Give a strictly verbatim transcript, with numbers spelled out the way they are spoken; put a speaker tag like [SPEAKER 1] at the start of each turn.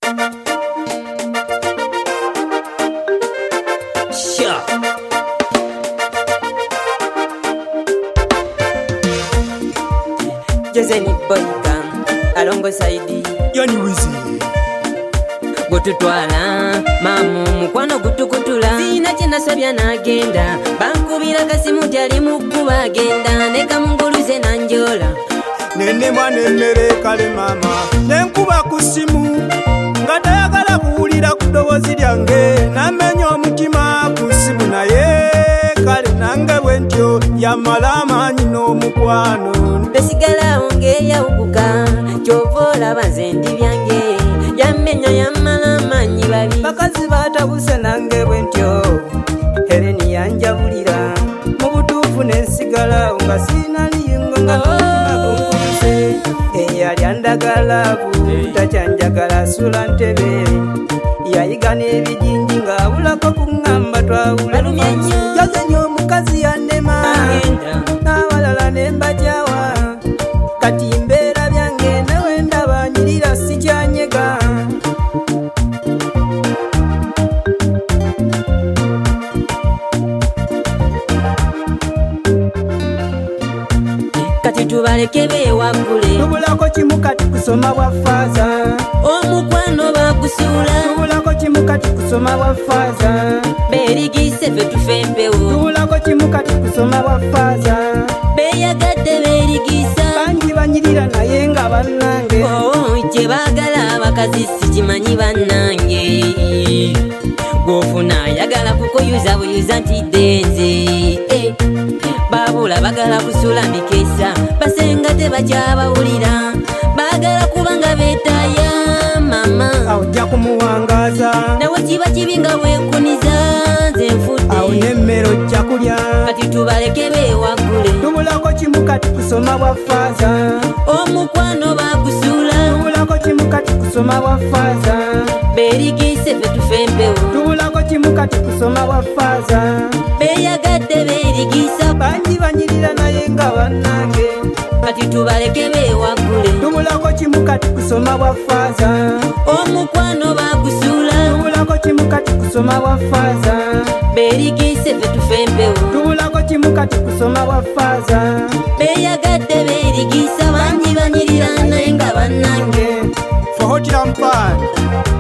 [SPEAKER 1] Sure. Jezeni boyka alongo saidi
[SPEAKER 2] yani wizi
[SPEAKER 1] gututwala mamu mukwano gutukutula sina kyenasabya nagenda bankubira kasimu tyali mukkuba agenda nekamunguluze nanjola
[SPEAKER 2] nene mwana emmere kale mama nenkuba ku simu nga tayagala kuwulira ku ddoboozi lyange namenya omutima ku simu naye kale nange bwe ntyo yamala amaanyi n'omukwano
[SPEAKER 1] tesigalawo ng'eyawukuka kyova olaba nze ndi byange yamenya yamala amaanyi babi bakazi batabuse nange bwe ntyo hereni yanjabulira mu butuufu nensigalawo nga sinaliyingo nga omutima eyali andagalavu takyanjagala asula ntebe yayiga n'ebijinji ng'abulako kuŋŋamba twawula yazenye omukazi yannema n'abalala nembajawa kati mbeera byange newe ndaba nyirira sikyanyega kati tubaleke beewagule
[SPEAKER 2] tubulako kimu kati kusoma bwa faaza
[SPEAKER 1] omukwano bagusuula
[SPEAKER 2] tubulako kimu kati kusoma bwa faaza
[SPEAKER 1] beerigise fe tufe empewo
[SPEAKER 2] tubulako kimu kati kusoma bwa faaza
[SPEAKER 1] beeyagadde beerigisa
[SPEAKER 2] bangi banyirira naye nga bannange
[SPEAKER 1] oh, kye baagala abakazi sikimanyi bannange gwofuna ayagala kukuyuza buyuza nti denze eh. babula bagala kusula mikeesa basenga tebakyabawulira bagala kubanga betaya mama
[SPEAKER 2] ojja kumuwangaza
[SPEAKER 1] nawe kiba kibi nga bwekuniza nze nfudde
[SPEAKER 2] awo nemmere ojja kulya
[SPEAKER 1] kati tubaleke beewagule
[SPEAKER 2] tubulako kimu kati kusoma bwa faaza
[SPEAKER 1] omukwano bagusuula
[SPEAKER 2] tubulako kimu kati kusoma bwa faaza
[SPEAKER 1] beerigise fe tufe empewo
[SPEAKER 2] tubulako kimu kati kusoma bwa faaza
[SPEAKER 1] beeyagadde beerigisa
[SPEAKER 2] bangi banyirira naye nga bannange
[SPEAKER 1] kati tubaleke beewagule
[SPEAKER 2] tubulako kimu kati kusoma bwa faaza
[SPEAKER 1] omukwano bagusuula
[SPEAKER 2] tubulako kimu kati kusoma bwa faaza
[SPEAKER 1] beerigise fe tufe empewo
[SPEAKER 2] tubulako kimu kati kusoma bwa faaza
[SPEAKER 1] beeyagadde beerigisa bangi banyirira naye nga bannange
[SPEAKER 2] fohotira mpaani